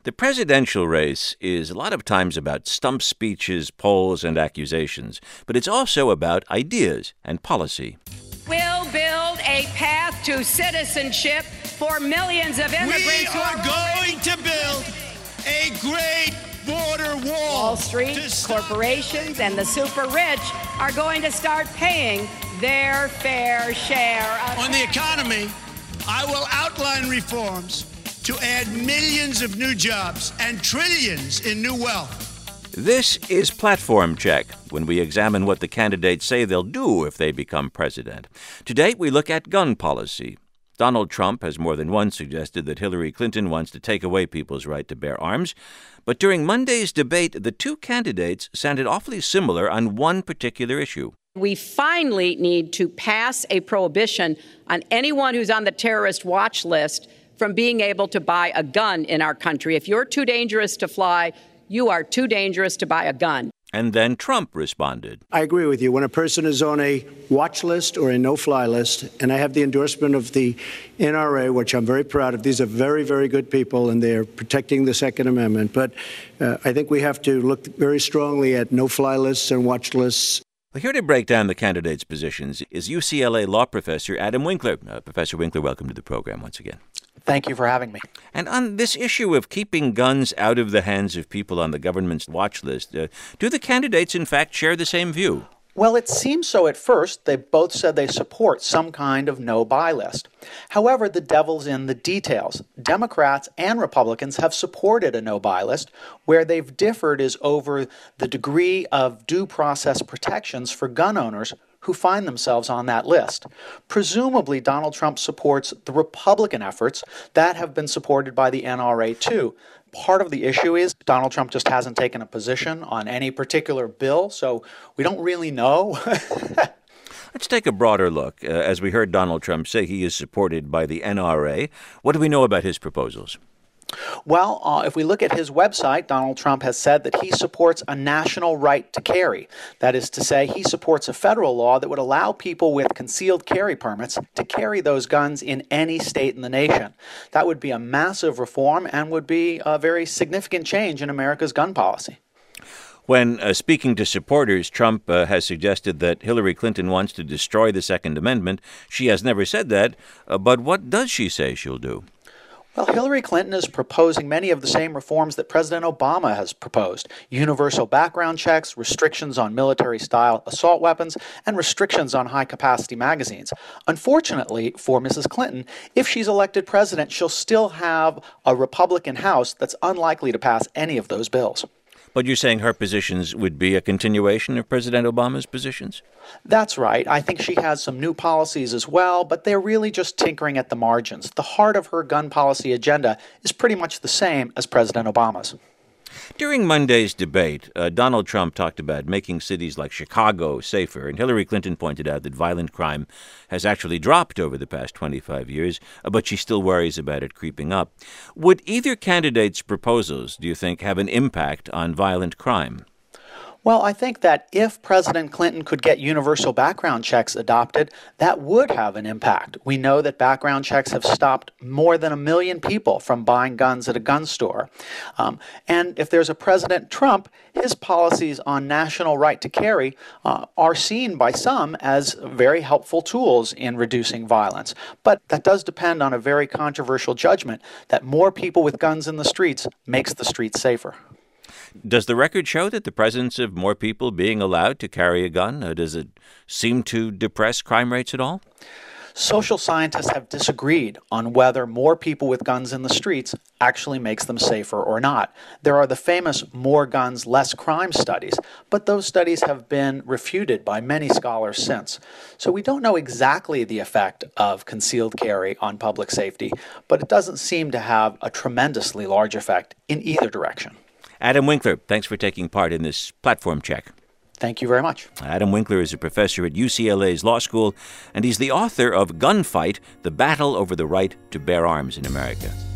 The presidential race is a lot of times about stump speeches, polls, and accusations, but it's also about ideas and policy. We'll build a path to citizenship for millions of immigrants. We are going to build a great border wall. Wall Street, corporations, and the super rich are going to start paying their fair share. On the economy, I will outline reforms to add millions of new jobs and trillions in new wealth. This is Platform Check, when we examine what the candidates say they'll do if they become president. Today, we look at gun policy. Donald Trump has more than once suggested that Hillary Clinton wants to take away people's right to bear arms. But during Monday's debate, the two candidates sounded awfully similar on one particular issue. We finally need to pass a prohibition on anyone who's on the terrorist watch list from being able to buy a gun in our country. If you're too dangerous to fly, you are too dangerous to buy a gun. And then Trump responded. I agree with you. When a person is on a watch list or a no-fly list, and I have the endorsement of the NRA, which I'm very proud of. These are very, very good people, and they're protecting the Second Amendment. But I think we have to look very strongly at no-fly lists and watch lists. Well, here to break down the candidates' positions is UCLA law professor Adam Winkler. Professor Winkler, welcome to the program once again. Thank you for having me. And on this issue of keeping guns out of the hands of people on the government's watch list, do the candidates, in fact, share the same view? Well, it seems so at first. They both said they support some kind of no-buy list. However, the devil's in the details. Democrats and Republicans have supported a no-buy list. Where they've differed is over the degree of due process protections for gun owners who find themselves on that list. Presumably, Donald Trump supports the Republican efforts that have been supported by the NRA, too. Part of the issue is Donald Trump just hasn't taken a position on any particular bill, so we don't really know. Let's take a broader look. As we heard Donald Trump say, he is supported by the NRA. What do we know about his proposals? Well, if we look at his website, Donald Trump has said that he supports a national right to carry. That is to say, he supports a federal law that would allow people with concealed carry permits to carry those guns in any state in the nation. That would be a massive reform and would be a very significant change in America's gun policy. When speaking to supporters, Trump has suggested that Hillary Clinton wants to destroy the Second Amendment. She has never said that, but what does she say she'll do? Well, Hillary Clinton is proposing many of the same reforms that President Obama has proposed. Universal background checks, restrictions on military-style assault weapons, and restrictions on high-capacity magazines. Unfortunately for Mrs. Clinton, if she's elected president, she'll still have a Republican House that's unlikely to pass any of those bills. But you're saying her positions would be a continuation of President Obama's positions? That's right. I think she has some new policies as well, but they're really just tinkering at the margins. The heart of her gun policy agenda is pretty much the same as President Obama's. During Monday's debate, Donald Trump talked about making cities like Chicago safer, and Hillary Clinton pointed out that violent crime has actually dropped over the past 25 years, but she still worries about it creeping up. Would either candidate's proposals, do you think, have an impact on violent crime? Well, I think that if President Clinton could get universal background checks adopted, that would have an impact. We know that background checks have stopped more than 1 million people from buying guns at a gun store. And if there's a President Trump, his policies on national right to carry are seen by some as very helpful tools in reducing violence. But that does depend on a very controversial judgment that more people with guns in the streets makes the streets safer. Does the record show that the presence of more people being allowed to carry a gun, does it seem to depress crime rates at all? Social scientists have disagreed on whether more people with guns in the streets actually makes them safer or not. There are the famous more guns, less crime studies, but those studies have been refuted by many scholars since. So we don't know exactly the effect of concealed carry on public safety, but it doesn't seem to have a tremendously large effect in either direction. Adam Winkler, thanks for taking part in this platform check. Thank you very much. Adam Winkler is a professor at UCLA's law school, and he's the author of Gunfight, The Battle Over the Right to Bear Arms in America.